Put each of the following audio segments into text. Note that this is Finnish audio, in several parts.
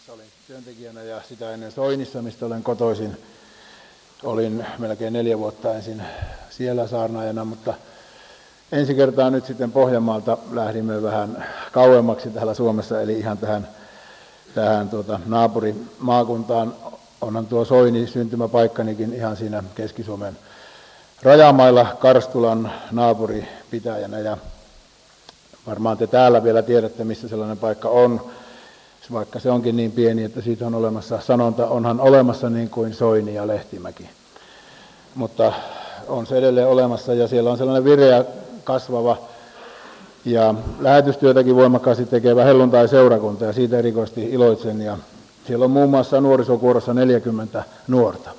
Olin työntekijänä ja sitä ennen Soinissa, mistä olen kotoisin. Olin melkein 4 vuotta ensin siellä saarnaajana, mutta ensi kertaa nyt sitten Pohjanmaalta lähdimme vähän kauemmaksi täällä Suomessa, eli ihan tähän naapurimaakuntaan. Onhan tuo Soini syntymäpaikkanikin ihan siinä Keski-Suomen rajamailla Karstulan naapuripitäjänä. Ja varmaan te täällä vielä tiedätte, missä sellainen paikka on. Vaikka se onkin niin pieni, että siitä on olemassa sanonta, onhan olemassa niin kuin Soini ja Lehtimäki. Mutta on se edelleen olemassa ja siellä on sellainen vireä, kasvava ja lähetystyötäkin voimakkaasti tekevä helluntai-seurakunta ja siitä erikoisesti iloitsen. Ja siellä on muun muassa nuorisokuorossa 40 nuorta.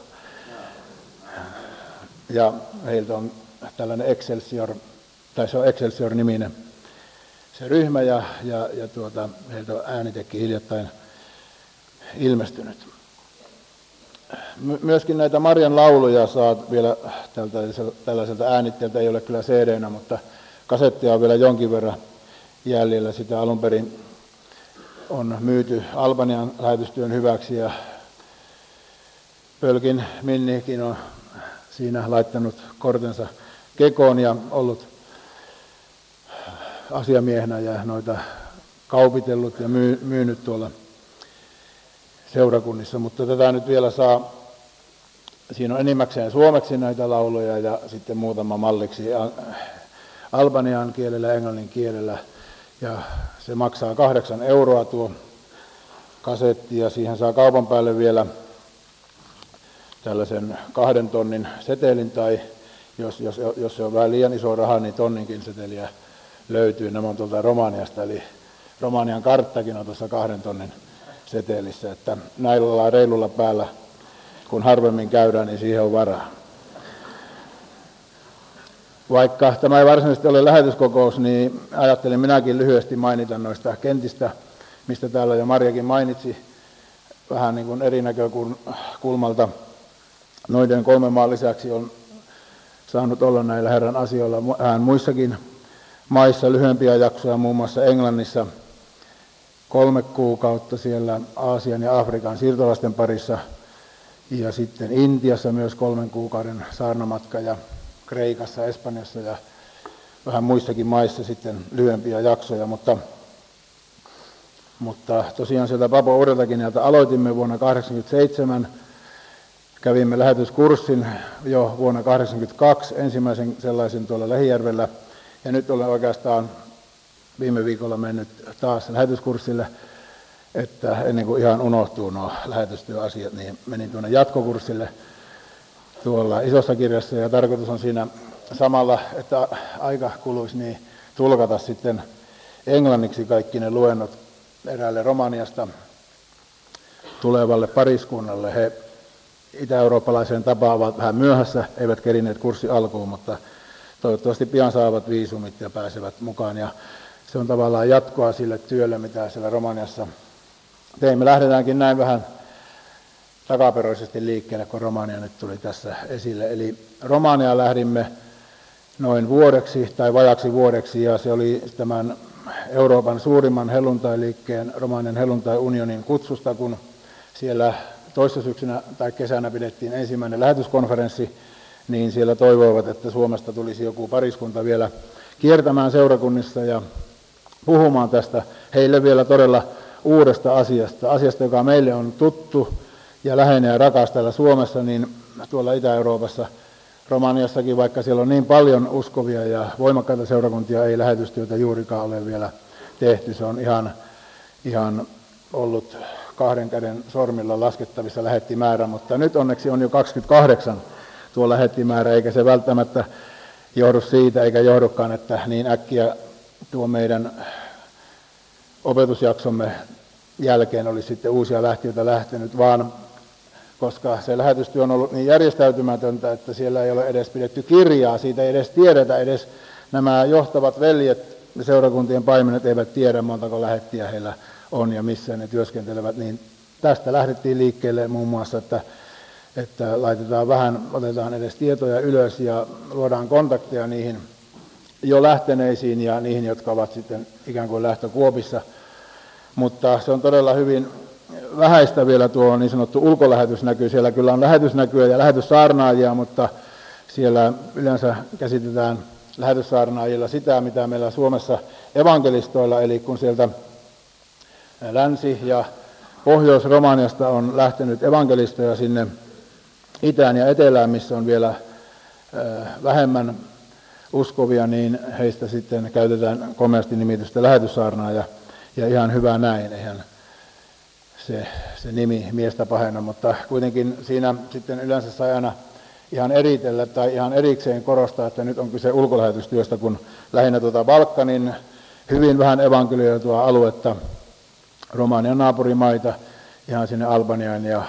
Ja heiltä on tällainen Excelsior, tai se on Excelsior-niminen se ryhmä ja heiltä on äänitekki hiljattain ilmestynyt. Myöskin näitä Marjan lauluja saat vielä tällaiselta äänitteeltä, ei ole kyllä CD-nä, mutta kasettia on vielä jonkin verran jäljellä. Sitä alun perin on myyty Albanian lähetystyön hyväksi ja Pölkin Minnikin on siinä laittanut kortensa kekoon ja ollut asiamiehenä ja noita kaupitellut ja myynyt tuolla seurakunnissa, mutta tätä nyt vielä saa, siinä on enimmäkseen suomeksi näitä lauluja ja sitten muutama malliksi albanian kielellä ja englannin kielellä ja se maksaa 8 euroa tuo kasetti ja siihen saa kaupan päälle vielä tällaisen 2 tonnin setelin tai jos se on vähän liian iso raha, niin tonninkin seteliä löytyy. Nämä on tuolta Romaniasta, eli Romanian karttakin on tuossa 2 tonnin setelissä, että näillä reilulla päällä, kun harvemmin käydään, niin siihen on varaa. Vaikka tämä ei varsinaisesti ole lähetyskokous, niin ajattelin minäkin lyhyesti mainita noista kentistä, mistä täällä jo Marjakin mainitsi, vähän niin kuin eri näkökulmalta. Noiden 3 maan lisäksi on saanut olla näillä Herran asioilla vähän muissakin maissa lyhyempiä jaksoja, muun muassa Englannissa 3 kuukautta siellä Aasian ja Afrikan siirtolaisten parissa ja sitten Intiassa myös 3 kuukauden saarnamatka ja Kreikassa, Espanjassa ja vähän muissakin maissa sitten lyhyempiä jaksoja, mutta tosiaan sieltä Papua Uudeltakinelta aloitimme vuonna 1987, kävimme lähetyskurssin jo vuonna 1982, ensimmäisen sellaisen tuolla Lähijärvellä. Ja nyt olen oikeastaan viime viikolla mennyt taas lähetyskurssille, että ennen kuin ihan unohtuu nuo lähetystyöasiat, niin menin tuonne jatkokurssille tuolla Isossa Kirjassa. Ja tarkoitus on siinä samalla, että aika kuluisi, niin tulkata sitten englanniksi kaikki ne luennot eräälle Romaniasta tulevalle pariskunnalle. He itä-eurooppalaiseen tapaan ovat vähän myöhässä, eivät kerineet kurssi alkuun, mutta toivottavasti pian saavat viisumit ja pääsevät mukaan. Ja se on tavallaan jatkoa sille työlle, mitä siellä Romaniassa teimme. Lähdetäänkin näin vähän takaperoisesti liikkeelle, kun Romania nyt tuli tässä esille. Eli Romania lähdimme noin vuodeksi tai vajaksi vuodeksi, ja se oli tämän Euroopan suurimman helluntai-liikkeen, Romanian helluntai-unionin kutsusta, kun siellä toissa syksynä tai kesänä pidettiin ensimmäinen lähetyskonferenssi, niin siellä toivoivat, että Suomesta tulisi joku pariskunta vielä kiertämään seurakunnissa ja puhumaan tästä heille vielä todella uudesta asiasta, joka meille on tuttu ja läheinen ja rakas täällä Suomessa, niin tuolla Itä-Euroopassa, Romaniassakin, vaikka siellä on niin paljon uskovia ja voimakkaita seurakuntia, ei lähetystyötä juurikaan ole vielä tehty. Se on ihan ollut 2 käden sormilla laskettavissa lähettimäärä, mutta nyt onneksi on jo 28 tuo lähettimäärä, eikä se välttämättä johdu siitä, eikä johdukaan, että niin äkkiä tuo meidän opetusjaksomme jälkeen olisi sitten uusia lähtiöitä lähtenyt, vaan koska se lähetystyö on ollut niin järjestäytymätöntä, että siellä ei ole edes pidetty kirjaa, siitä ei edes tiedetä, edes nämä johtavat veljet ja seurakuntien paimenet eivät tiedä, montako lähettiä heillä on ja missä ne työskentelevät, niin tästä lähdettiin liikkeelle muun muassa, että otetaan edes tietoja ylös ja luodaan kontakteja niihin jo lähteneisiin ja niihin, jotka ovat sitten ikään kuin lähtökuopissa. Mutta se on todella hyvin vähäistä vielä tuo niin sanottu ulkolähetysnäky. Siellä kyllä on lähetysnäkyä ja lähetyssaarnaajia, mutta siellä yleensä käsitetään lähetyssaarnaajilla sitä, mitä meillä Suomessa evankelistoilla, eli kun sieltä Länsi- ja Pohjois-Romaniasta on lähtenyt evankelistoja sinne itään ja etelään, missä on vielä vähemmän uskovia, niin heistä sitten käytetään komeasti nimitystä lähetyssaarnaaja, ja ihan hyvä näin, eihän se nimi miestä pahenna, mutta kuitenkin siinä sitten yleensä sai aina ihan eritellä tai ihan erikseen korostaa, että nyt on kyse ulkolähetystyöstä, kun lähinnä Balkanin hyvin vähän evankelioitua aluetta, Romanian naapurimaita, ihan sinne Albaniaan ja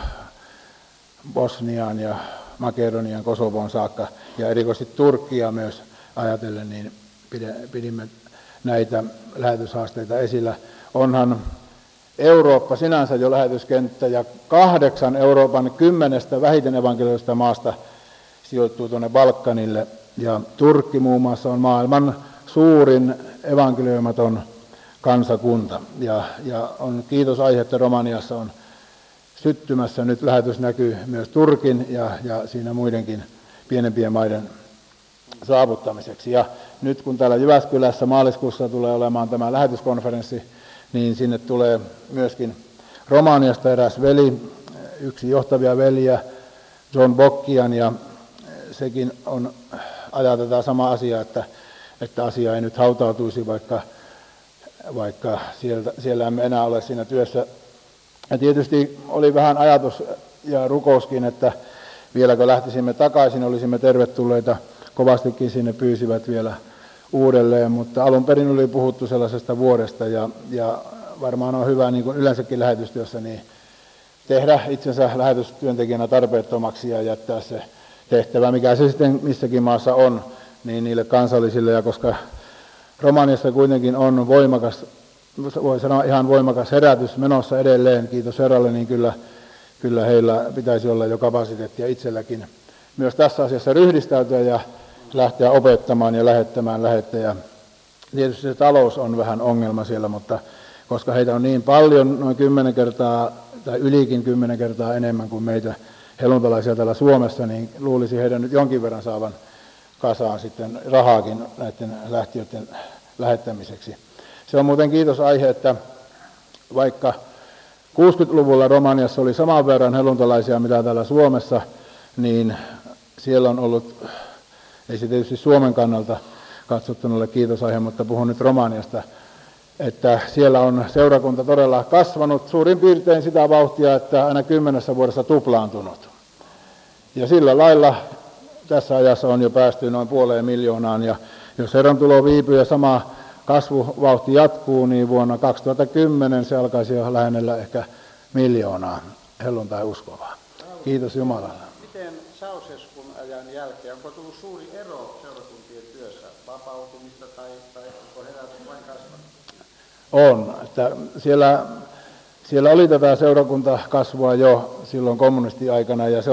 Bosniaan ja Makedonian, Kosovoon saakka, ja erikoisesti Turkkia myös ajatellen, niin pidimme näitä lähetyshaasteita esillä. Onhan Eurooppa sinänsä jo lähetyskenttä, ja 8 Euroopan 10 vähiten evankelioista maasta sijoittuu tuonne Balkanille, ja Turkki muun muassa on maailman suurin evankelioimaton kansakunta, ja on kiitosaihe, että Romaniassa on syttymässä nyt lähetysnäky myös Turkin ja siinä muidenkin pienempien maiden saavuttamiseksi. Ja nyt kun täällä Jyväskylässä maaliskuussa tulee olemaan tämä lähetyskonferenssi, niin sinne tulee myöskin Romaniasta eräs veli, yksi johtavia veliä, John Bokkian, ja sekin on, ajatellaan sama asia, että asia ei nyt hautautuisi, vaikka siellä emme enää ole siinä työssä. Ja tietysti oli vähän ajatus ja rukouskin, että vieläkö lähtisimme takaisin, olisimme tervetulleita, kovastikin sinne pyysivät vielä uudelleen, mutta alun perin oli puhuttu sellaisesta vuodesta, ja varmaan on hyvä, niin kuin yleensäkin lähetystyössä, niin tehdä itsensä lähetystyöntekijänä tarpeettomaksi ja jättää se tehtävä, mikä se sitten missäkin maassa on, niin niille kansallisille, ja koska Romaniassa kuitenkin on voimakas, voi sanoa ihan voimakas herätys menossa edelleen, kiitos Herralle, niin kyllä heillä pitäisi olla jo kapasiteettia itselläkin myös tässä asiassa ryhdistäytyä ja lähteä opettamaan ja lähettämään lähettejä. Tietysti se talous on vähän ongelma siellä, mutta koska heitä on niin paljon, noin 10 kertaa tai ylikin 10 kertaa enemmän kuin meitä helluntalaisia täällä Suomessa, niin luulisi heidän nyt jonkin verran saavan kasaan sitten rahaakin näiden lähtiöiden lähettämiseksi. Se on muuten kiitosaihe, että vaikka 60-luvulla Romaniassa oli saman verran helluntalaisia mitä täällä Suomessa, niin siellä on ollut, ei se tietysti Suomen kannalta katsottuna ole kiitosaihe, mutta puhun nyt Romaniasta, että siellä on seurakunta todella kasvanut suurin piirtein sitä vauhtia, että aina 10 vuodessa tuplaantunut. Ja sillä lailla tässä ajassa on jo päästy noin 500 000, ja jos Herran tulo viipyy ja sama kasvuvauhti jatkuu, niin vuonna 2010 se alkaisi jo lähennellä ehkä 1 000 000 helluntai uskovaa. Kiitos Jumalalle. Miten Ceausescun ajan jälkeen, onko tullut suuri ero seurakuntien työssä, vapautumista tai onko herätys vain kasvanut? On, että siellä oli tätä seurakuntakasvua jo silloin kommunistiaikana, ja se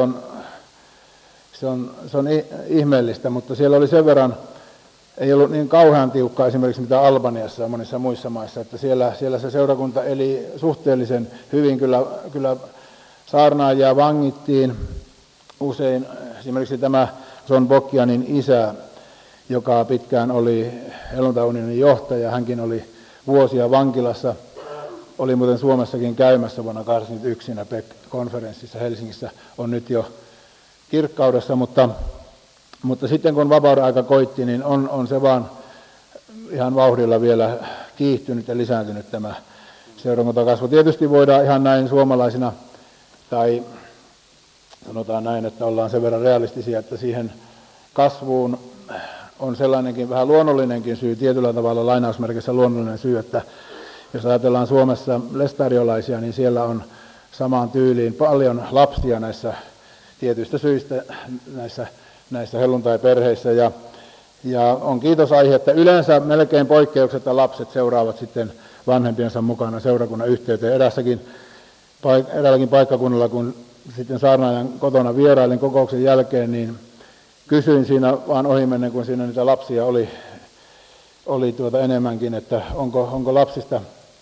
on ihmeellistä, mutta siellä oli sen verran, ei ollut niin kauhean tiukkaa esimerkiksi mitä Albaniassa ja monissa muissa maissa, että siellä se seurakunta eli suhteellisen hyvin, kyllä saarnaajia vangittiin usein, esimerkiksi tämä John Bokkianin isä, joka pitkään oli helluntai-unionin johtaja, hänkin oli vuosia vankilassa, oli muuten Suomessakin käymässä vuonna 1981 PEC-konferenssissa Helsingissä, on nyt jo kirkkaudessa, mutta sitten kun vapauden aika koitti, niin on se vaan ihan vauhdilla vielä kiihtynyt ja lisääntynyt tämä seurakuntakasvu. Tietysti voidaan ihan näin suomalaisina, tai sanotaan näin, että ollaan sen verran realistisia, että siihen kasvuun on sellainenkin vähän luonnollinenkin syy, tietyllä tavalla lainausmerkissä luonnollinen syy, että jos ajatellaan Suomessa lestariolaisia, niin siellä on samaan tyyliin paljon lapsia näissä tietyistä syistä näissä helluntai-perheissä, ja on kiitosaihe, että yleensä melkein poikkeuksetta lapset seuraavat sitten vanhempiensa mukana seurakunnan yhteyteen. Eräälläkin paikkakunnalla, kun sitten saarnaajan kotona vierailin kokouksen jälkeen, niin kysyin siinä vaan ohimennen, kun siinä niitä lapsia oli enemmänkin, että onko lapsista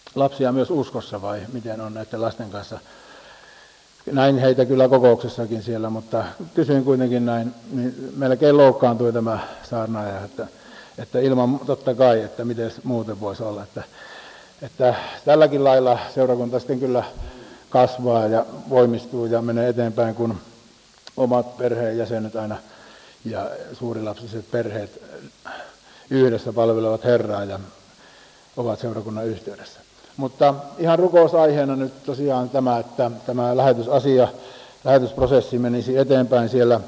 lapsia myös uskossa vai miten on näiden lasten kanssa? Näin heitä kyllä kokouksessakin siellä, mutta kysyin kuitenkin näin, niin melkein loukkaantui tämä saarnaaja, että ilman totta kai, että miten muuten voisi olla, että tälläkin lailla seurakunta sitten kyllä kasvaa ja voimistuu ja menee eteenpäin, kun omat perheenjäsenet aina ja suurilapsiset perheet yhdessä palvelevat Herraa ja ovat seurakunnan yhteydessä. Mutta ihan rukousaiheena nyt tosiaan tämä, että tämä lähetysprosessi menisi eteenpäin siellä,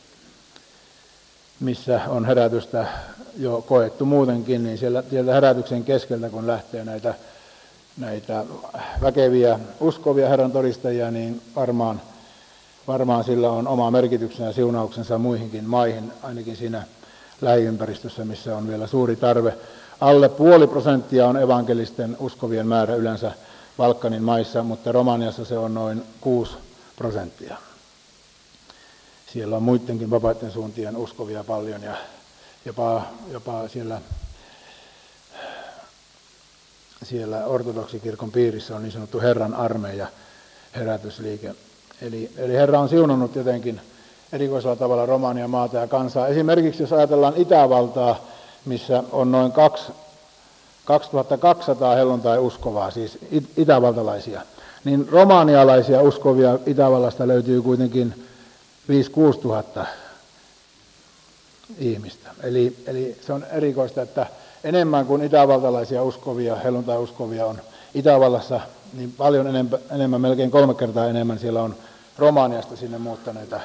missä on herätystä jo koettu muutenkin, niin sieltä herätyksen keskeltä, kun lähtee näitä väkeviä uskovia Herran todistajia, niin varmaan sillä on oma merkityksensä ja siunauksensa muihinkin maihin, ainakin siinä lähiympäristössä, missä on vielä suuri tarve. Alle 0,5% on evankelisten uskovien määrä yleensä Balkanin maissa, mutta Romaniassa se on noin 6%. Siellä on muidenkin vapaiden suuntien uskovia paljon ja jopa siellä ortodoksikirkon piirissä on niin sanottu Herran armeija, herätysliike. Eli Herra on siunannut jotenkin erikoisella tavalla Romanian maata ja kansaa. Esimerkiksi jos ajatellaan Itävaltaa, missä on noin 2200 helluntai-uskovaa, siis itävaltalaisia, niin romanialaisia uskovia Itävallasta löytyy kuitenkin 5-6 tuhatta ihmistä. Eli se on erikoista, että enemmän kuin itävaltalaisia uskovia, helluntai-uskovia on Itävallassa, niin paljon enemmän, melkein 3 kertaa enemmän siellä on Romaniasta sinne muuttaneita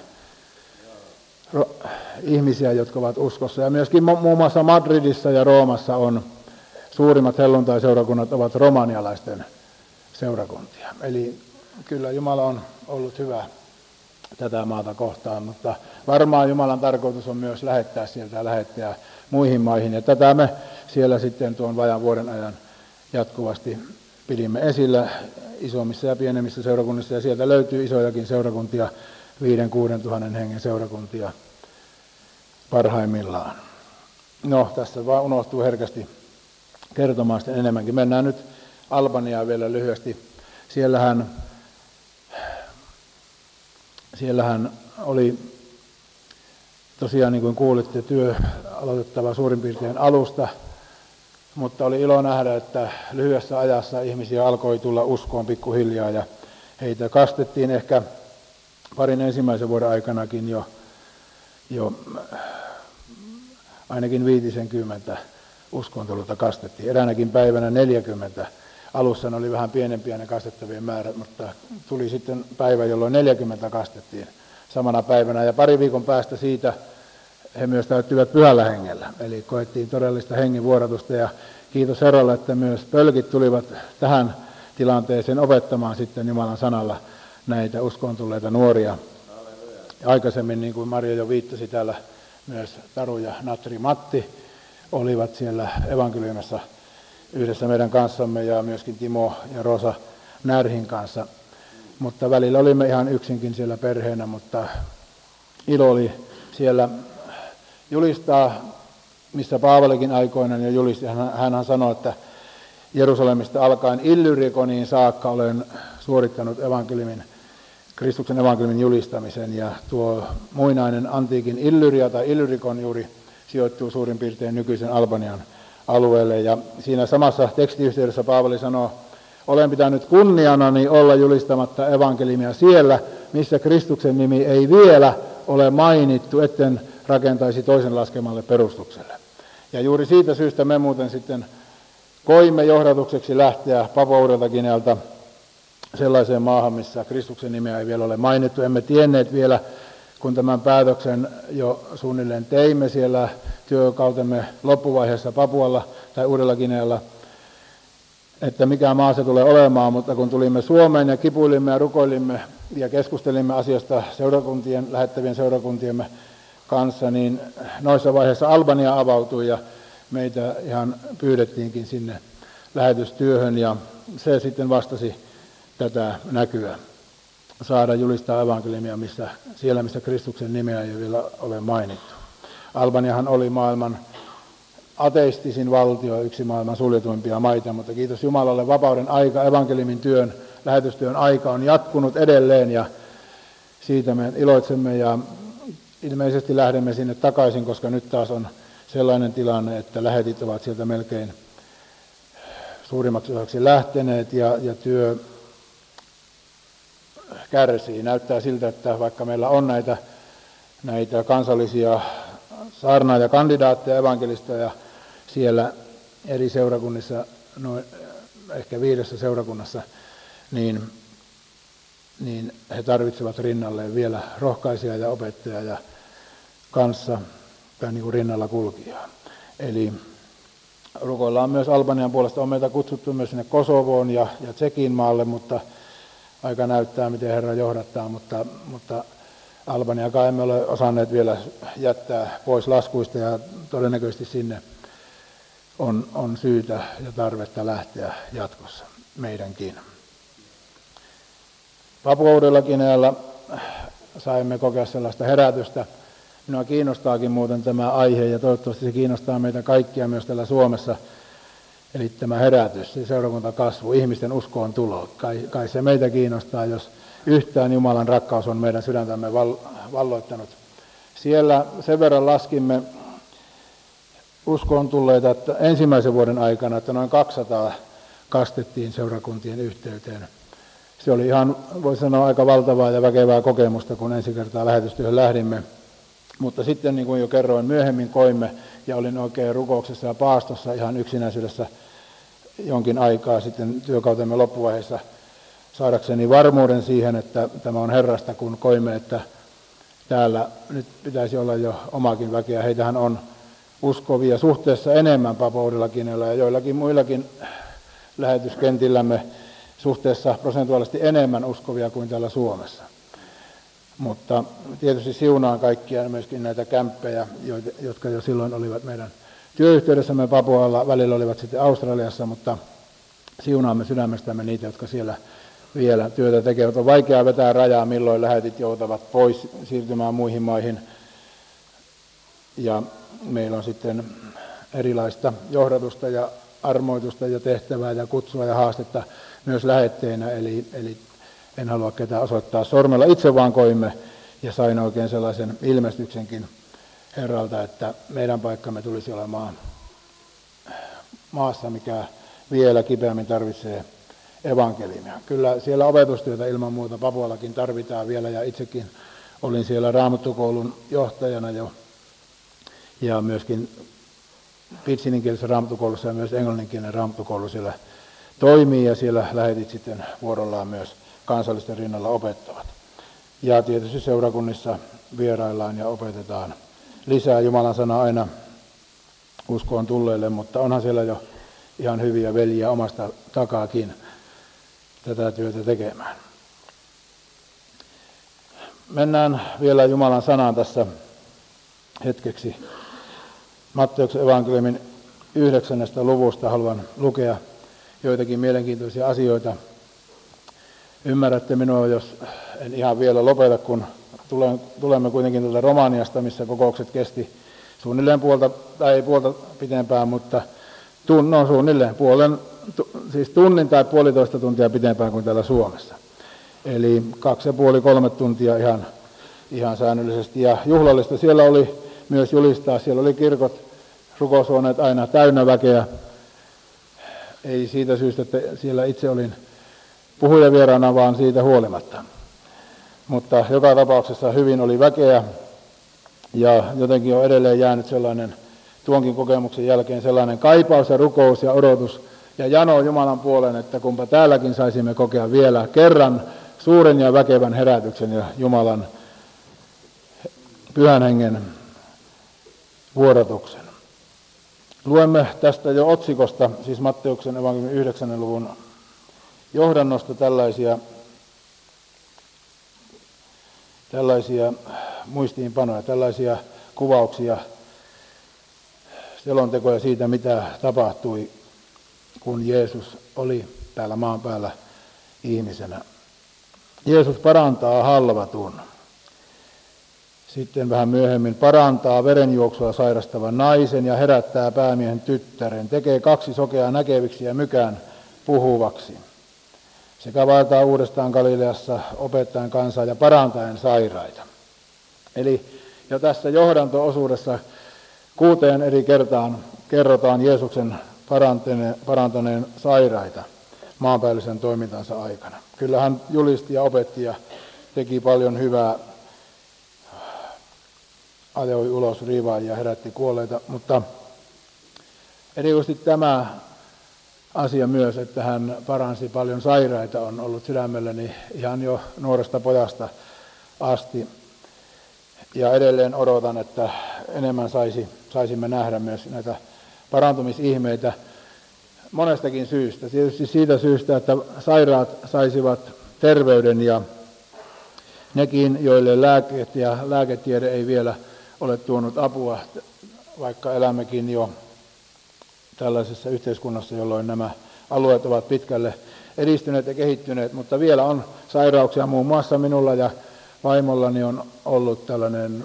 ihmisiä, jotka ovat uskossa. Ja myöskin muun muassa Madridissa ja Roomassa on suurimmat helluntai-seurakunnat ovat romanialaisten seurakuntia. Eli kyllä Jumala on ollut hyvä tätä maata kohtaan, mutta varmaan Jumalan tarkoitus on myös lähettää sieltä lähettää muihin maihin. Ja tätä me siellä sitten tuon vajaan vuoden ajan jatkuvasti pidimme esillä isommissa ja pienemmissä seurakunnissa, ja sieltä löytyy isojakin seurakuntia, 5-6 tuhannen hengen seurakuntia parhaimmillaan. No, tässä vaan unohtuu herkästi kertomaan sitten enemmänkin. Mennään nyt Albaniaan vielä lyhyesti. Siellähän oli tosiaan, niin kuin kuulitte, työ aloitettava suurin piirtein alusta, mutta oli ilo nähdä, että lyhyessä ajassa ihmisiä alkoi tulla uskoon pikkuhiljaa ja heitä kastettiin ehkä parin ensimmäisen vuoden aikanakin jo ainakin 50 uskoon tullutta kastettiin. Eräänäkin päivänä 40. Alussa ne oli vähän pienempiä ne kastettavien määrät, mutta tuli sitten päivä, jolloin 40 kastettiin samana päivänä. Ja pari viikon päästä siitä he myös täyttyivät pyhällä hengellä. Eli koettiin todellista hengenvuodatusta ja kiitos Herralle, että myös pölkit tulivat tähän tilanteeseen opettamaan sitten Jumalan sanalla näitä uskoon tulleita nuoria. Ja aikaisemmin, niin kuin Maria jo viittasi täällä, myös Taru ja Natri Matti olivat siellä evankeliumissa yhdessä meidän kanssamme ja myöskin Timo ja Rosa Närhin kanssa. Mutta välillä olimme ihan yksinkin siellä perheenä, mutta ilo oli siellä julistaa, missä Paavalikin aikoinaan jo julisti. Hänhän sanoi, että Jerusalemista alkaen Illyrikoniin saakka olen suorittanut Kristuksen evankeliumin julistamisen, ja tuo muinainen antiikin Illyria tai Illyrikon juuri sijoittuu suurin piirtein nykyisen Albanian alueelle. Ja siinä samassa tekstiyhteydessä Paavali sanoo, olen pitänyt kunnianani olla julistamatta evankeliumia siellä, missä Kristuksen nimi ei vielä ole mainittu, etten rakentaisi toisen laskemalle perustukselle. Ja juuri siitä syystä me muuten sitten koimme johdatukseksi lähteä Papua-Uudelta-Ginealta sellaiseen maahan, missä Kristuksen nimeä ei vielä ole mainittu. Emme tienneet vielä, kun tämän päätöksen jo suunnilleen teimme siellä työkautemme loppuvaiheessa Papualla tai Uudella-Ginealla, että mikä maa se tulee olemaan, mutta kun tulimme Suomeen ja kipuilimme ja rukoilimme ja keskustelimme asiasta lähettävien seurakuntiemme kanssa, niin noissa vaiheissa Albania avautui ja meitä ihan pyydettiinkin sinne lähetystyöhön, ja se sitten vastasi tätä näkyä, saada julistaa evankeliumia missä Kristuksen nimeä ei vielä ole mainittu. Albaniahan oli maailman ateistisin valtio, yksi maailman suljetuimpia maita, mutta kiitos Jumalalle, vapauden aika, evankeliumin työn, lähetystyön aika on jatkunut edelleen ja siitä me iloitsemme ja ilmeisesti lähdemme sinne takaisin, koska nyt taas on sellainen tilanne, että lähetit ovat sieltä melkein suurimmaksi osaksi lähteneet ja työ kärsii. Näyttää siltä, että vaikka meillä on näitä kansallisia saarnaajakandidaatteja, evankelistoja siellä eri seurakunnissa, noin ehkä 5 seurakunnassa, niin he tarvitsevat rinnalleen vielä rohkaisijaa ja opettajaa ja kanssa tai niin kuin rinnalla kulkijaa. Eli rukoillaan myös Albanian puolesta. On meitä kutsuttu myös sinne Kosovoon ja Tsekin maalle, mutta aika näyttää, miten Herra johdattaa, mutta Albaniakaan emme ole osanneet vielä jättää pois laskuista ja todennäköisesti sinne on syytä ja tarvetta lähteä jatkossa meidänkin. Papua-Uudella-Ginealla saimme kokea sellaista herätystä. Minua kiinnostaakin muuten tämä aihe ja toivottavasti se kiinnostaa meitä kaikkia myös täällä Suomessa. Eli tämä herätys, se seurakuntakasvu, ihmisten uskoon tulo. Kai se meitä kiinnostaa, jos yhtään Jumalan rakkaus on meidän sydäntämme valloittanut. Siellä sen verran laskimme uskoon tulleita, että ensimmäisen vuoden aikana, että noin 200 kastettiin seurakuntien yhteyteen. Se oli ihan, voisi sanoa, aika valtavaa ja väkevää kokemusta, kun ensi kertaa lähetystyöhön lähdimme. Mutta sitten, niin kuin jo kerroin, myöhemmin koimme, ja olin oikein rukouksessa ja paastossa ihan yksinäisyydessä jonkin aikaa sitten työkautemme loppuvaiheessa saadakseni varmuuden siihen, että tämä on Herrasta, kun koimme, että täällä nyt pitäisi olla jo omakin väkeä. Heitähän on uskovia suhteessa enemmän Papua-Uudella-Ginealla ja joillakin muillakin lähetyskentillämme suhteessa prosentuaalisesti enemmän uskovia kuin täällä Suomessa. Mutta tietysti siunaan kaikkia myöskin näitä kämppejä, jotka jo silloin olivat meidän työyhteydessämme Papualla, välillä olivat sitten Australiassa, mutta siunaamme sydämestämme niitä, jotka siellä vielä työtä tekevät. On vaikea vetää rajaa, milloin lähetit joutavat pois siirtymään muihin maihin. Ja meillä on sitten erilaista johdatusta ja armoitusta ja tehtävää ja kutsua ja haastetta myös lähetteinä, eli en halua ketään osoittaa sormella. Itse vaan koimme ja sain oikein sellaisen ilmestyksenkin Herralta, että meidän paikkamme tulisi olemaan maassa, mikä vielä kipeämmin tarvitsee evankeliumia. Kyllä siellä opetustyötä ilman muuta Papuallakin tarvitaan vielä, ja itsekin olin siellä Raamattukoulun johtajana jo, ja myöskin pitsinninkielisessä Raamattukoulussa ja myös englanninkielinen Raamattukoulu siellä toimii, ja siellä lähetit sitten vuorollaan myös kansallisten rinnalla opettavat. Ja tietysti seurakunnissa vieraillaan ja opetetaan lisää Jumalan sana aina uskoon tulleille, mutta onhan siellä jo ihan hyviä veljiä omasta takaakin tätä työtä tekemään. Mennään vielä Jumalan sanaan tässä hetkeksi. Matteuksen evankeliumin 9. luvusta haluan lukea joitakin mielenkiintoisia asioita. Ymmärrätte minua, jos en ihan vielä lopeta, kun tulemme kuitenkin tuolta Romaniasta, missä kokoukset kesti suunnilleen puolta pitempään, mutta suunnilleen siis tunnin tai puolitoista tuntia pitempään kuin täällä Suomessa. Eli 2,5–3 tuntia ihan säännöllisesti ja juhlallista. Siellä oli myös julistaa, siellä oli kirkot, rukoushuoneet aina täynnä väkeä. Ei siitä syystä, että siellä itse olin puhujavieraana, vaan siitä huolimatta. Mutta joka tapauksessa hyvin oli väkeä ja jotenkin on edelleen jäänyt sellainen tuonkin kokemuksen jälkeen sellainen kaipaus ja rukous ja odotus ja jano Jumalan puolen, että kumpa täälläkin saisimme kokea vielä kerran suuren ja väkevän herätyksen ja Jumalan pyhän hengen vuodatuksen. Luemme tästä jo otsikosta, siis Matteuksen evankeliumin 9. luvun johdannosta tällaisia muistiinpanoja, tällaisia kuvauksia, selontekoja siitä, mitä tapahtui, kun Jeesus oli täällä maan päällä ihmisenä. Jeesus parantaa halvatun. Sitten vähän myöhemmin parantaa verenjuoksua sairastavan naisen ja herättää päämiehen tyttären. Tekee 2 sokeaa näkeviksi ja mykään puhuvaksi. Sekä vaeltaa uudestaan Galileassa opettaen kansaa ja parantaen sairaita. Eli jo tässä johdanto-osuudessa 6 eri kertaan kerrotaan Jeesuksen parantaneen sairaita maanpäällisen toimintansa aikana. Kyllä hän julisti ja opetti ja teki paljon hyvää, ajoi ulos riivaajia ja herätti kuolleita, mutta erityisesti tämä asia myös, että hän paransi paljon sairaita, on ollut sydämelläni ihan jo nuoresta pojasta asti. Ja edelleen odotan, että enemmän saisimme nähdä myös näitä parantumisihmeitä monestakin syystä. Tietysti siitä syystä, että sairaat saisivat terveyden ja nekin, joille lääkkeet ja lääketiede ei vielä ole tuonut apua, vaikka elämmekin jo tällaisessa yhteiskunnassa, jolloin nämä alueet ovat pitkälle edistyneet ja kehittyneet, mutta vielä on sairauksia. Muun muassa minulla ja vaimollani on ollut tällainen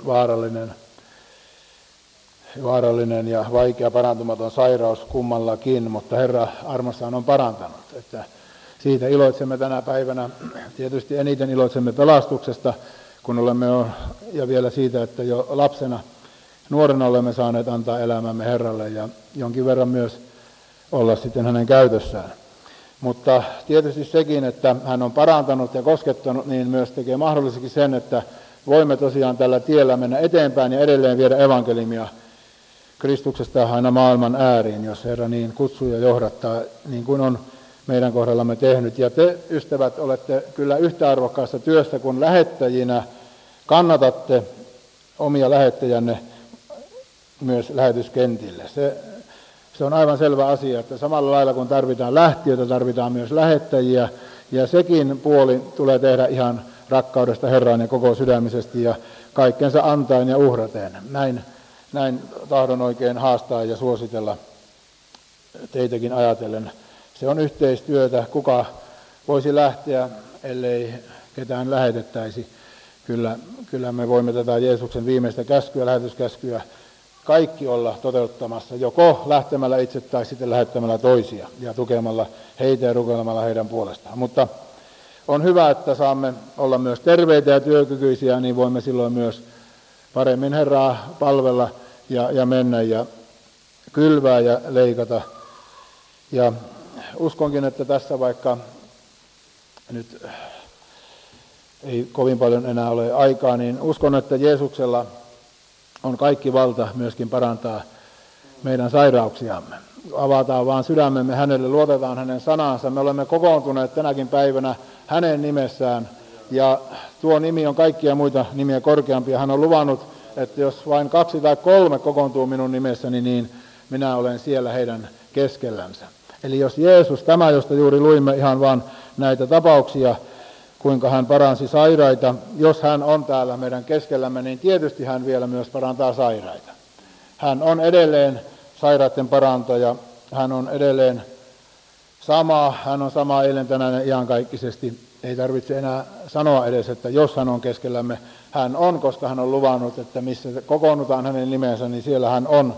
vaarallinen ja vaikea parantumaton sairaus kummallakin, mutta Herra armossaan on parantanut. Että siitä iloitsemme tänä päivänä. Tietysti eniten iloitsemme pelastuksesta, kun olemme ja vielä siitä, että jo lapsena, nuorena olemme saaneet antaa elämämme Herralle ja jonkin verran myös olla sitten hänen käytössään. Mutta tietysti sekin, että hän on parantanut ja koskettanut, niin myös tekee mahdolliseksi sen, että voimme tosiaan tällä tiellä mennä eteenpäin ja edelleen viedä evankeliumia Kristuksesta aina maailman ääriin, jos Herra niin kutsuu ja johdattaa, niin kuin on meidän kohdallamme tehnyt. Ja te, ystävät, olette kyllä yhtä arvokkaassa työssä, kun lähettäjinä kannatatte omia lähettäjänne myös lähetyskentille. Se on aivan selvä asia, että samalla lailla kun tarvitaan lähtiöitä, tarvitaan myös lähettäjiä, ja sekin puoli tulee tehdä ihan rakkaudesta Herraan ja koko sydämisesti ja kaikkensa antaen ja uhraten. Näin tahdon oikein haastaa ja suositella teitäkin ajatellen. Se on yhteistyötä, kuka voisi lähteä, ellei ketään lähetettäisi. Kyllä me voimme tätä Jeesuksen viimeistä käskyä, lähetyskäskyä, kaikki olla toteuttamassa, joko lähtemällä itse tai sitten lähettämällä toisia ja tukemalla heitä ja rukoilemalla heidän puolestaan. Mutta on hyvä, että saamme olla myös terveitä ja työkykyisiä, niin voimme silloin myös paremmin Herraa palvella ja mennä ja kylvää ja leikata. Ja uskonkin, että tässä vaikka nyt ei kovin paljon enää ole aikaa, niin uskon, että Jeesuksella on kaikki valta myöskin parantaa meidän sairauksiamme. Avataan vaan sydämemme hänelle, luotetaan hänen sanansa. Me olemme kokoontuneet tänäkin päivänä hänen nimessään, ja tuo nimi on kaikkia muita nimiä korkeampi. Hän on luvannut, että jos vain 2 tai 3 kokoontuu minun nimessäni, niin minä olen siellä heidän keskellänsä. Eli jos Jeesus, tämä josta juuri luimme ihan vaan näitä tapauksia, kuinka hän paransi sairaita, jos hän on täällä meidän keskellämme, niin tietysti hän vielä myös parantaa sairaita. Hän on edelleen sairaiden parantaja, hän on edelleen hän on sama eilen, tänään ja iankaikkisesti. Ei tarvitse enää sanoa edes, että jos hän on keskellämme, hän on, koska hän on luvannut, että missä kokoonnutaan hänen nimensä, niin siellä hän on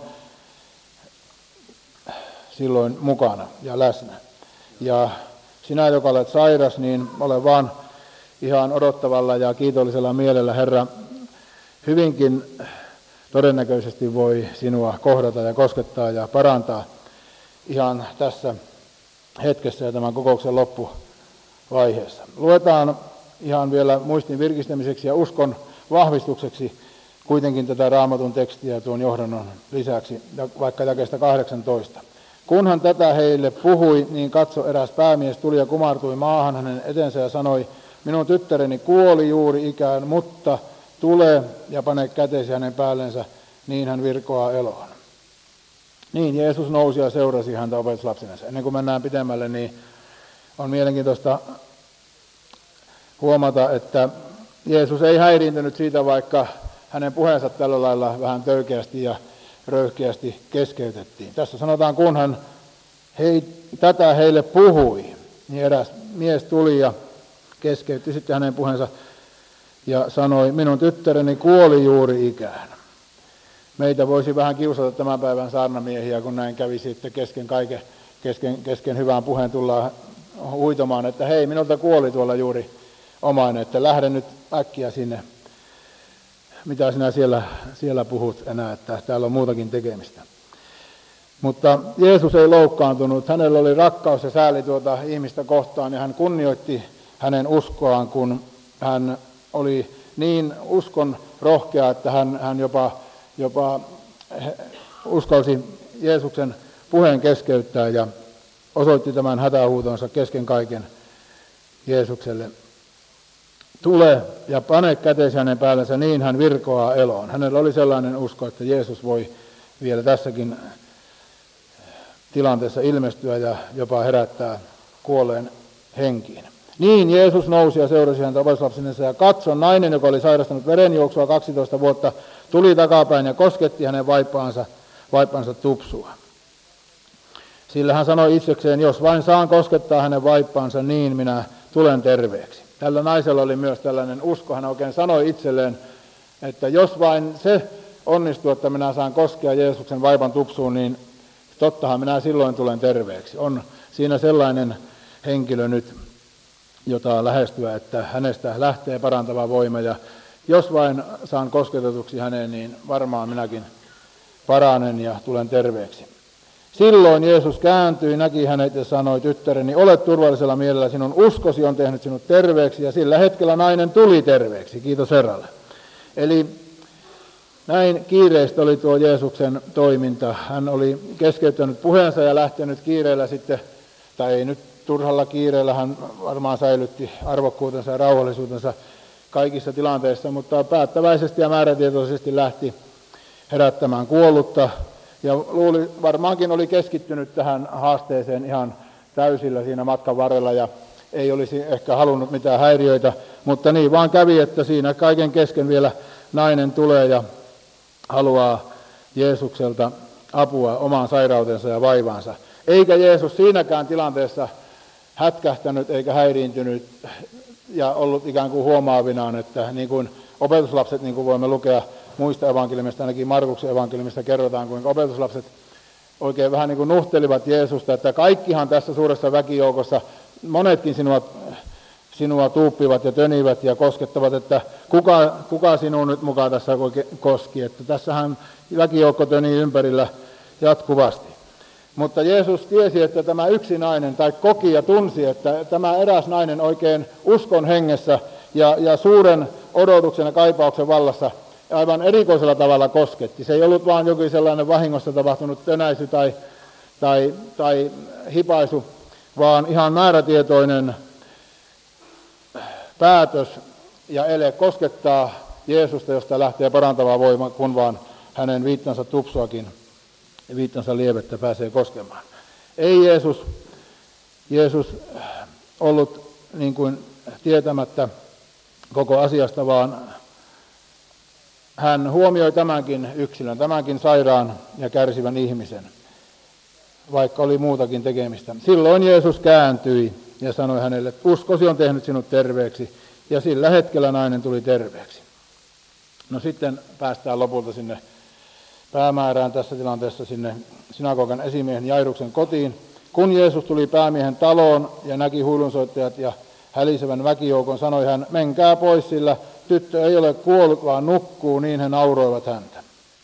silloin mukana ja läsnä. Ja sinä, joka olet sairas, niin ole vaan ihan odottavalla ja kiitollisella mielellä. Herra hyvinkin todennäköisesti voi sinua kohdata ja koskettaa ja parantaa ihan tässä hetkessä ja tämän kokouksen loppuvaiheessa. Luetaan ihan vielä muistin virkistämiseksi ja uskon vahvistukseksi kuitenkin tätä Raamatun tekstiä tuon johdannon lisäksi, vaikka jakeesta 18. Kun hän tätä heille puhui, niin katso, eräs päämies tuli ja kumartui maahan hänen etensä ja sanoi, minun tyttäreni kuoli juuri ikään, mutta tule ja pane kätesi hänen päällensä, niin hän virkoaa eloon. Niin, Jeesus nousi ja seurasi häntä opetuslapsensa. Ennen kuin mennään pitemmälle, niin on mielenkiintoista huomata, että Jeesus ei häiriintynyt siitä, vaikka hänen puheensa tällä lailla vähän töykeästi ja röyhkeästi keskeytettiin. Tässä sanotaan, kun hän tätä heille puhui, niin eräs mies tuli ja keskeytti sitten hänen puheensa. ja sanoi, minun tyttäreni kuoli juuri ikään. Meitä voisi vähän kiusata tämän päivän saarnamiehiä, kun näin kävisi, että kesken hyvän puheen tullaan huitomaan, että hei, minulta kuoli tuolla juuri omainen, että lähde nyt äkkiä sinne. Mitä sinä siellä puhut enää, että täällä on muutakin tekemistä. Mutta Jeesus ei loukkaantunut, hänellä oli rakkaus ja sääli tuota ihmistä kohtaan ja hän kunnioitti hänen uskoaan, kun hän oli niin uskon rohkea, että hän jopa uskalsi Jeesuksen puheen keskeyttää ja osoitti tämän hätähuutonsa kesken kaiken Jeesukselle. Tule ja pane käteesi hänen päällensä, niin hän virkoaa eloon. Hänellä oli sellainen usko, että Jeesus voi vielä tässäkin tilanteessa ilmestyä ja jopa herättää kuolleen henkiin. Niin Jeesus nousi ja seurasi häntä opetuslapsinensa ja katso, nainen, joka oli sairastanut verenjuoksua 12 vuotta, tuli takapäin ja kosketti hänen vaippansa tupsua. Sillä hän sanoi itsekseen, jos vain saan koskettaa hänen vaippaansa, niin minä tulen terveeksi. Tällä naisella oli myös tällainen usko, hän oikein sanoi itselleen, että jos vain se onnistuu, että minä saan koskea Jeesuksen vaipan tupsuun, niin tottahan minä silloin tulen terveeksi. On siinä sellainen henkilö nyt, jota lähestyä, että hänestä lähtee parantava voima, ja jos vain saan kosketetuksi häneen, niin varmaan minäkin paranen ja tulen terveeksi. Silloin Jeesus kääntyi, näki hänet ja sanoi, tyttäreni, olet turvallisella mielellä, sinun uskosi on tehnyt sinut terveeksi, ja sillä hetkellä nainen tuli terveeksi. Kiitos Herralle. Eli näin kiireistä oli tuo Jeesuksen toiminta. Hän oli keskeyttänyt puheensa ja lähtenyt kiireellä sitten, tai ei nyt turhalla kiireellä, hän varmaan säilytti arvokkuutensa ja rauhallisuutensa kaikissa tilanteissa, mutta päättäväisesti ja määrätietoisesti lähti herättämään kuollutta. Ja varmaankin oli keskittynyt tähän haasteeseen ihan täysillä siinä matkan varrella ja ei olisi ehkä halunnut mitään häiriöitä, mutta niin vaan kävi, että siinä kaiken kesken vielä nainen tulee ja haluaa Jeesukselta apua omaan sairautensa ja vaivaansa. Eikä Jeesus siinäkään tilanteessa hätkähtänyt eikä häiriintynyt ja ollut ikään kuin huomaavinaan, että niin kuin opetuslapset, niin kuin voimme lukea muista evankeliumista, ainakin Markuksen evankeliumista kerrotaan, kuinka opetuslapset oikein vähän niin kuin nuhtelivat Jeesusta, että kaikkihan tässä suuressa väkijoukossa, monetkin sinua tuuppivat ja tönivät ja koskettavat, että kuka sinun nyt mukaan tässä koski, että tässähän väkijoukko tönii ympärillä jatkuvasti. Mutta Jeesus tiesi, että tämä yksi nainen, tai koki ja tunsi, että tämä eräs nainen oikein uskon hengessä ja suuren odotuksen ja kaipauksen vallassa aivan erikoisella tavalla kosketti. Se ei ollut vain jokin sellainen vahingossa tapahtunut tönäisy tai hipaisu, vaan ihan määrätietoinen päätös ja ele koskettaa Jeesusta, josta lähtee parantava voima, kun vaan hänen viittansa tupsuakin ja viittansa lievettä pääsee koskemaan. Ei Jeesus ollut niin kuin tietämättä koko asiasta, vaan hän huomioi tämänkin yksilön, tämänkin sairaan ja kärsivän ihmisen, vaikka oli muutakin tekemistä. Silloin Jeesus kääntyi ja sanoi hänelle, että uskosi on tehnyt sinut terveeksi, ja sillä hetkellä nainen tuli terveeksi. No sitten päästään lopulta sinne päämäärään tässä tilanteessa sinne synagogan esimiehen Jairuksen kotiin. Kun Jeesus tuli päämiehen taloon ja näki huilunsoittajat ja hälisevän väkijoukon, sanoi hän, menkää pois, sillä tyttö ei ole kuollut, vaan nukkuu, niin he nauroivat häntä.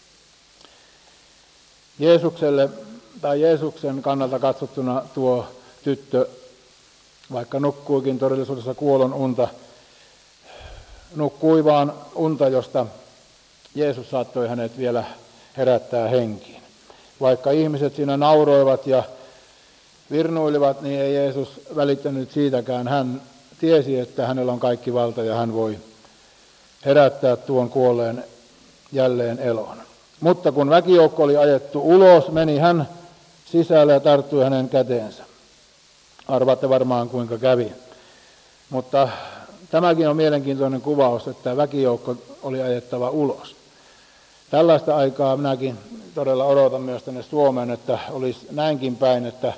Jeesuksen kannalta katsottuna tuo tyttö, vaikka nukkuikin todellisuudessa kuolon unta, nukkui vaan unta, josta Jeesus saattoi hänet vielä herättää henkiin. Vaikka ihmiset siinä nauroivat ja virnuilivat, niin ei Jeesus välittänyt siitäkään. Hän tiesi, että hänellä on kaikki valta ja hän voi herättää tuon kuolleen jälleen eloon. Mutta kun väkijoukko oli ajettu ulos, meni hän sisälle ja tarttui hänen käteensä. Arvaatte varmaan kuinka kävi. Mutta tämäkin on mielenkiintoinen kuvaus, että väkijoukko oli ajettava ulos. Tällaista aikaa minäkin todella odotan myös tänne Suomeen, että olisi näinkin päin, että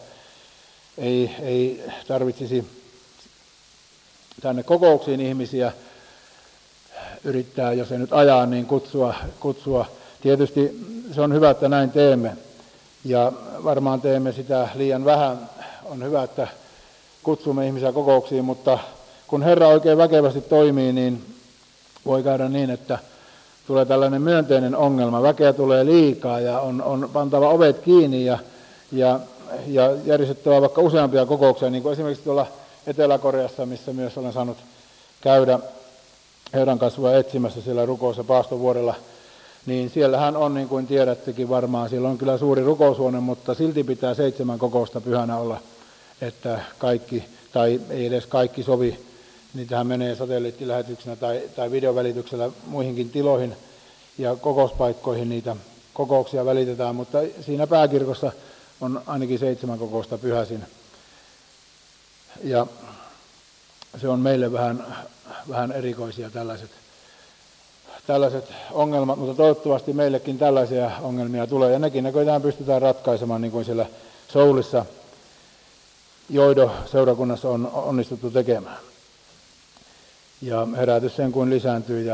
ei tarvitsisi tänne kokouksiin ihmisiä yrittää, jos ei nyt ajaa, niin kutsua. Tietysti se on hyvä, että näin teemme. Ja varmaan teemme sitä liian vähän. On hyvä, että kutsumme ihmisiä kokouksiin, mutta kun Herra oikein väkevästi toimii, niin voi käydä niin, että tulee tällainen myönteinen ongelma. Väkeä tulee liikaa ja on pantava ovet kiinni ja järjestettävä vaikka useampia kokouksia, niin kuin esimerkiksi tuolla Etelä-Koreassa, missä myös olen saanut käydä Herran kasvua etsimässä siellä rukous- ja paastovuorella, niin siellähän on, niin kuin tiedättekin varmaan, siellä on kyllä suuri rukoushuone, mutta silti pitää 7 kokousta pyhänä olla, että kaikki, tai ei edes kaikki sovi, niitähän menee satelliittilähetyksenä tai videovälityksellä muihinkin tiloihin ja kokouspaikkoihin niitä kokouksia välitetään, mutta siinä pääkirkossa on ainakin 7 kokousta pyhäisin. Ja se on meille vähän erikoisia tällaiset ongelmat, mutta toivottavasti meillekin tällaisia ongelmia tulee. Ja nekin näköjään pystytään ratkaisemaan, niin kuin siellä Soulissa Joido-seurakunnassa on onnistuttu tekemään. Ja herätys sen kuin lisääntyy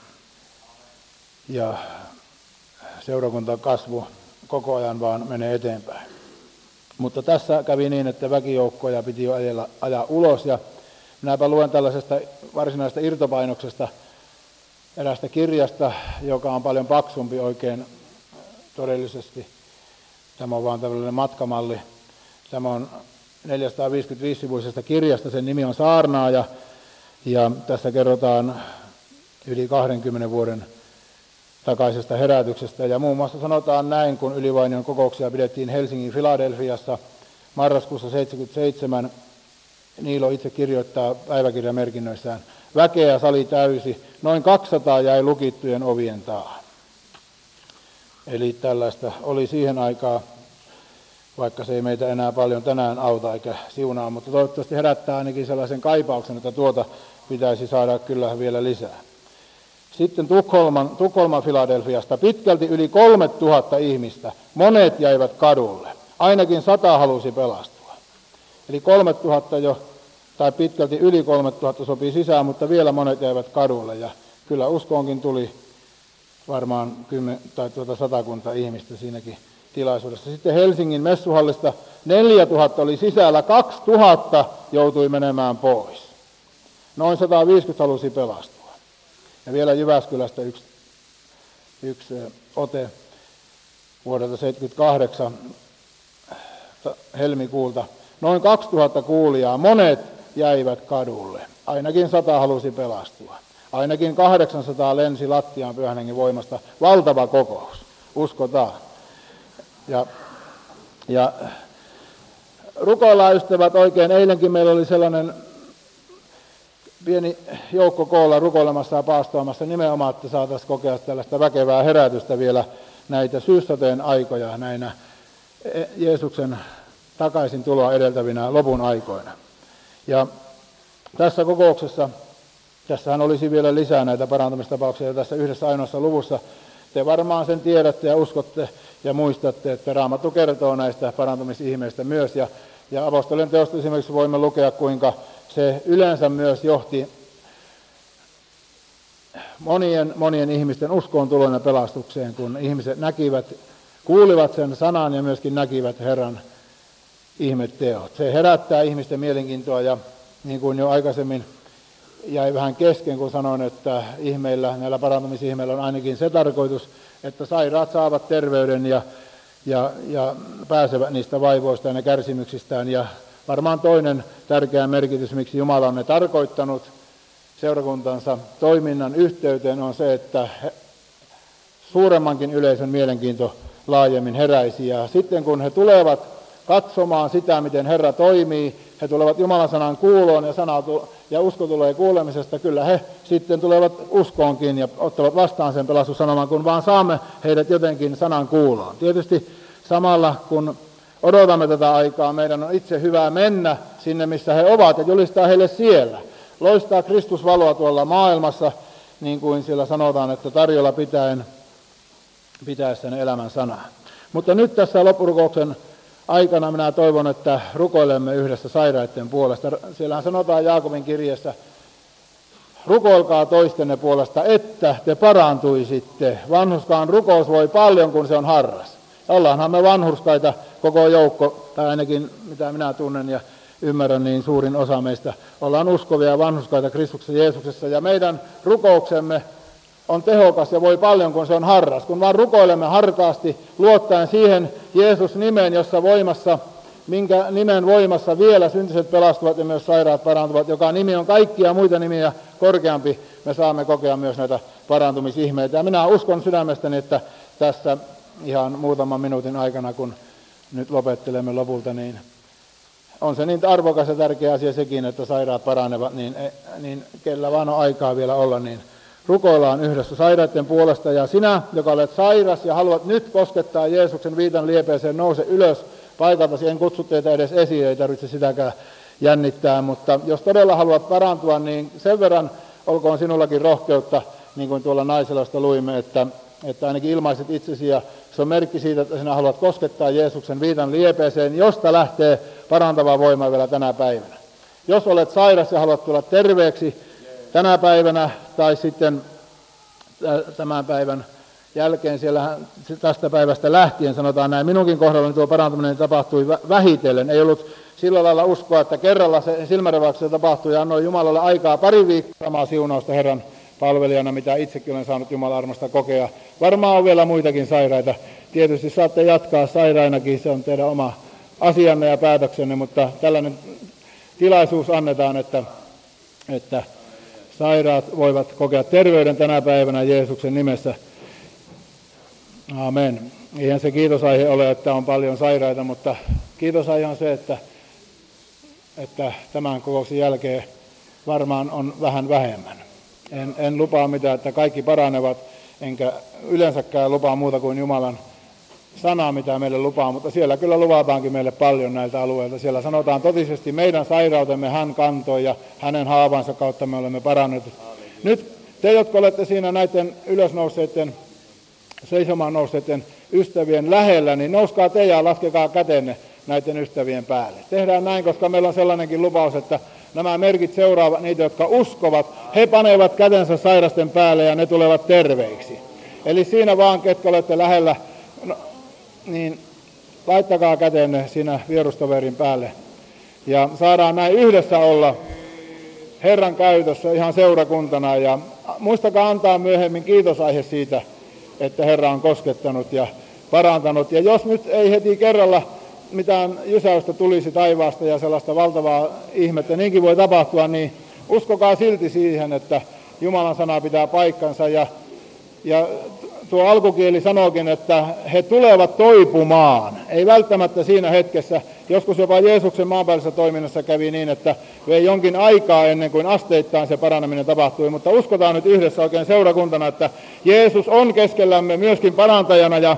ja seurakuntakasvu koko ajan vaan menee eteenpäin. Mutta tässä kävi niin, että väkijoukkoja piti jo ajaa ulos, ja minäpä luen tällaisesta varsinaisesta irtopainoksesta eräästä kirjasta, joka on paljon paksumpi oikein todellisesti. Tämä on vaan tällainen matkamalli. Tämä on 455-sivuisesta kirjasta, sen nimi on Saarnaaja, ja tässä kerrotaan yli 20 vuoden takaisesta herätyksestä. Ja muun muassa sanotaan näin, kun Ylivainion kokouksia pidettiin Helsingin Filadelfiassa marraskuussa 1977. Niilo itse kirjoittaa päiväkirjamerkinnöissään: väkeä sali täysi, noin 200 jäi lukittujen ovien taa. Eli tällaista oli siihen aikaan, vaikka se ei meitä enää paljon tänään auta eikä siunaa, mutta toivottavasti herättää ainakin sellaisen kaipauksen, että tuota pitäisi saada kyllä vielä lisää. Sitten Tukholman Filadelfiasta pitkälti yli 3000 ihmistä, monet jäivät kadulle, ainakin 100 halusi pelastua. Eli 3000 jo, tai pitkälti yli 3000 sopii sisään, mutta vielä monet jäivät kadulle, ja kyllä uskoonkin tuli varmaan 10 tai 100 ihmistä siinäkin tilaisuudessa. Sitten Helsingin messuhallista 4000 oli sisällä, 2000 joutui menemään pois. Noin 150 halusi pelastua. Ja vielä Jyväskylästä yksi ote vuodelta 1978 helmikuulta. Noin 2000 kuulijaa, monet jäivät kadulle. Ainakin 100 halusi pelastua. Ainakin 800 lensi lattiaan Pyhän Hengen voimasta. Valtava kokous, uskotaan. Ja rukoillaan, ystävät, oikein. Eilenkin meillä oli sellainen pieni joukko koolla rukoilemassa ja paastoamassa nimenomaan, että saataisiin kokea tällaista väkevää herätystä vielä näitä syyssateen aikoja, näinä Jeesuksen takaisin tuloa edeltävinä lopun aikoina. Ja tässä kokouksessa, tässähän olisi vielä lisää näitä parantamistapauksia tässä yhdessä ainoassa luvussa. Te varmaan sen tiedätte ja uskotte ja muistatte, että Raamattu kertoo näistä parantumisihmeistä myös. Ja apostolien teosta esimerkiksi voimme lukea, kuinka se yleensä myös johti monien ihmisten uskoon tuloon ja pelastukseen, kun ihmiset kuulivat sen sanan ja myöskin näkivät Herran ihmetteot. Se herättää ihmisten mielenkiintoa, ja niin kuin jo aikaisemmin jäi vähän kesken, kun sanoin, että näillä parantumisihmeillä on ainakin se tarkoitus, että sairaat saavat terveyden ja pääsevät niistä vaivoista ja kärsimyksistään. Ja varmaan toinen tärkeä merkitys, miksi Jumala on ne tarkoittanut seurakuntansa toiminnan yhteyteen, on se, että suuremmankin yleisön mielenkiinto laajemmin heräisi. Ja sitten kun he tulevat katsomaan sitä, miten Herra toimii, he tulevat Jumalan sanan kuuloon ja usko tulee kuulemisesta. Kyllä he sitten tulevat uskoonkin ja ottavat vastaan sen pelastussanoman, kun vaan saamme heidät jotenkin sanan kuuloon. Tietysti samalla kun odotamme tätä aikaa, meidän on itse hyvä mennä sinne, missä he ovat, ja julistaa heille siellä. Loistaa Kristusvaloa tuolla maailmassa, niin kuin siellä sanotaan, että tarjolla pitäessään elämän sanaa. Mutta nyt tässä loppurukouksen aikana minä toivon, että rukoilemme yhdessä sairaiden puolesta. Siellähän sanotaan Jaakobin kirjeessä rukoilkaa toistenne puolesta, että te parantuisitte. Vanhurskaan rukous voi paljon, kun se on harras. Ollaanhan me vanhurskaita koko joukko, tai ainakin mitä minä tunnen ja ymmärrän, niin suurin osa meistä ollaan uskovia ja vanhurskaita Kristuksessa Jeesuksessa. Ja meidän rukouksemme on tehokas ja voi paljon, kun se on harras. Kun vaan rukoilemme hartaasti, luottaen siihen Jeesus-nimeen, jossa voimassa, minkä nimen voimassa vielä syntiset pelastuvat ja myös sairaat parantuvat, joka nimi on kaikkia muita nimiä korkeampi, me saamme kokea myös näitä parantumisihmeitä. Ja minä uskon sydämestäni, että tässä ihan muutaman minuutin aikana, kun nyt lopettelemme lopulta, niin on se niin arvokas ja tärkeä asia sekin, että sairaat paranevat, niin kellä vaan on aikaa vielä olla, niin rukoillaan yhdessä sairaiden puolesta. Ja sinä, joka olet sairas ja haluat nyt koskettaa Jeesuksen viitan liepeeseen, nouse ylös paikaltasi. En kutsu teitä edes esiin, ei tarvitse sitäkään jännittää, mutta jos todella haluat parantua, niin sen verran olkoon sinullakin rohkeutta, niin kuin tuolla naiselasta luimme, että ainakin ilmaiset itsesi, ja se on merkki siitä, että sinä haluat koskettaa Jeesuksen viitan liepeeseen, josta lähtee parantava voima vielä tänä päivänä. Jos olet sairas ja haluat tulla terveeksi tänä päivänä tai sitten tämän päivän jälkeen, siellä tästä päivästä lähtien sanotaan näin, minunkin kohdallani tuo parantuminen tapahtui vähitellen. Ei ollut sillä lailla uskoa, että kerralla se silmänräväyksessä tapahtui ja annoin Jumalalle aikaa pari viikkoa samaa siunausta Herran palvelijana, mitä itsekin olen saanut Jumalan armosta kokea. Varmaan on vielä muitakin sairaita. Tietysti saatte jatkaa sairainakin, se on teidän oma asianne ja päätöksenne, mutta tällainen tilaisuus annetaan, että sairaat voivat kokea terveyden tänä päivänä Jeesuksen nimessä. Amen. Eihän se kiitosaihe ole, että on paljon sairaita, mutta kiitosaihe on se, että tämän kokouksen jälkeen varmaan on vähän vähemmän. En lupaa mitään, että kaikki paranevat, enkä yleensäkään lupaa muuta kuin Jumalan sanaa, mitä meille lupaa, mutta siellä kyllä luvataankin meille paljon näiltä alueilta. Siellä sanotaan totisesti, meidän sairautemme hän kantoi ja hänen haavansa kautta me olemme parannetut. Nyt te, jotka olette siinä näiden ylösnousseiden, seisomaan nousseiden ystävien lähellä, niin nouskaa te ja laskekaa kätenne näiden ystävien päälle. Tehdään näin, koska meillä on sellainenkin lupaus, että nämä merkit seuraavat niitä, jotka uskovat. He panevat kätensä sairasten päälle ja ne tulevat terveiksi. Eli siinä vaan, ketkä olette lähellä, niin laittakaa kätenne siinä vierustoverin päälle. Ja saadaan näin yhdessä olla Herran käytössä ihan seurakuntana. Ja muistakaa antaa myöhemmin kiitosaihe siitä, että Herra on koskettanut ja parantanut. Ja jos nyt ei heti kerralla mitään jysäystä tulisi taivaasta ja sellaista valtavaa ihmettä, niinkin voi tapahtua, niin uskokaa silti siihen, että Jumalan sana pitää paikkansa. Ja tuo alkukieli sanookin, että he tulevat toipumaan. Ei välttämättä siinä hetkessä. Joskus jopa Jeesuksen maanpäällisessä toiminnassa kävi niin, että vei jonkin aikaa ennen kuin asteittain se paraneminen tapahtui. Mutta uskotaan nyt yhdessä oikein seurakuntana, että Jeesus on keskellämme myöskin parantajana ja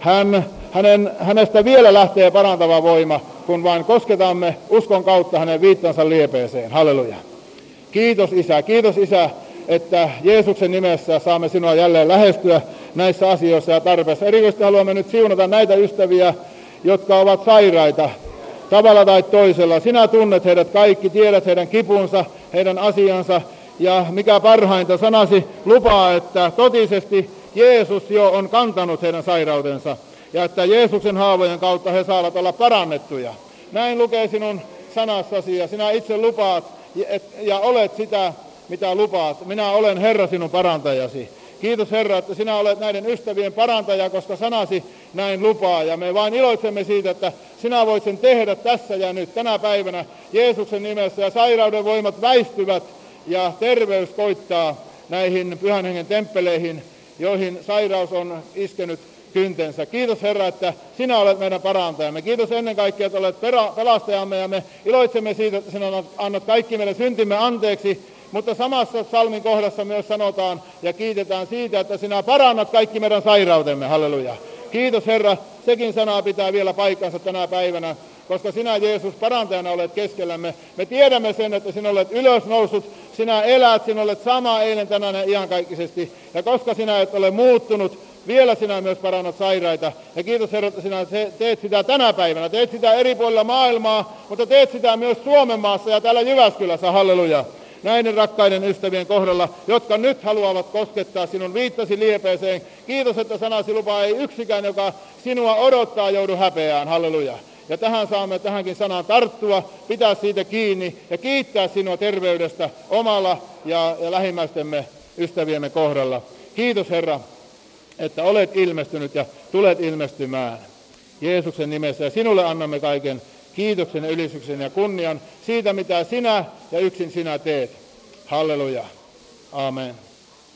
hänestä vielä lähtee parantava voima, kun vain kosketamme uskon kautta hänen viittansa liepeeseen. Halleluja. Kiitos Isä, että Jeesuksen nimessä saamme sinua jälleen lähestyä näissä asioissa ja tarpeissa. Erityisesti haluamme nyt siunata näitä ystäviä, jotka ovat sairaita tavalla tai toisella. Sinä tunnet heidät kaikki, tiedät heidän kipunsa, heidän asiansa ja mikä parhainta sanasi lupaa, että totisesti Jeesus jo on kantanut heidän sairautensa ja että Jeesuksen haavojen kautta he saavat olla parannettuja. Näin lukee sinun sanassasi ja sinä itse lupaat ja olet sitä, mitä lupaat. Minä olen Herra sinun parantajasi. Kiitos Herra, että sinä olet näiden ystävien parantaja, koska sanasi näin lupaa. Ja me vain iloitsemme siitä, että sinä voit sen tehdä tässä ja nyt, tänä päivänä Jeesuksen nimessä. Ja sairauden voimat väistyvät ja terveys koittaa näihin Pyhän Hengen temppeleihin, joihin sairaus on iskenyt kyntensä. Kiitos Herra, että sinä olet meidän parantajamme. Kiitos ennen kaikkea, että olet pelastajamme ja me iloitsemme siitä, että sinä annat kaikki meille syntimme anteeksi. Mutta samassa psalmin kohdassa myös sanotaan ja kiitetään siitä, että sinä parannat kaikki meidän sairautemme. Halleluja. Kiitos Herra, sekin sana pitää vielä paikkansa tänä päivänä, koska sinä Jeesus parantajana olet keskellämme. Me tiedämme sen, että sinä olet ylösnoussut, sinä elät, sinä olet sama eilen, tänään ja iankaikkisesti. Ja koska sinä et ole muuttunut, vielä sinä myös parannat sairaita. Ja kiitos Herra, että sinä teet sitä tänä päivänä. Teet sitä eri puolilla maailmaa, mutta teet sitä myös Suomen maassa ja täällä Jyväskylässä. Halleluja. näiden rakkaiden ystävien kohdalla, jotka nyt haluavat koskettaa sinun viittasi liepeeseen. Kiitos, että sanasi lupaa, ei yksikään, joka sinua odottaa, joudu häpeään. Halleluja. Ja tähän saamme tähänkin sanaan tarttua, pitää siitä kiinni ja kiittää sinua terveydestä omalla ja lähimmäistemme ystäviemme kohdalla. Kiitos Herra, että olet ilmestynyt ja tulet ilmestymään. Jeesuksen nimessä ja sinulle annamme kaiken kiitoksen ja ylistyksen ja kunnian siitä, mitä sinä ja yksin sinä teet. Halleluja. Amen.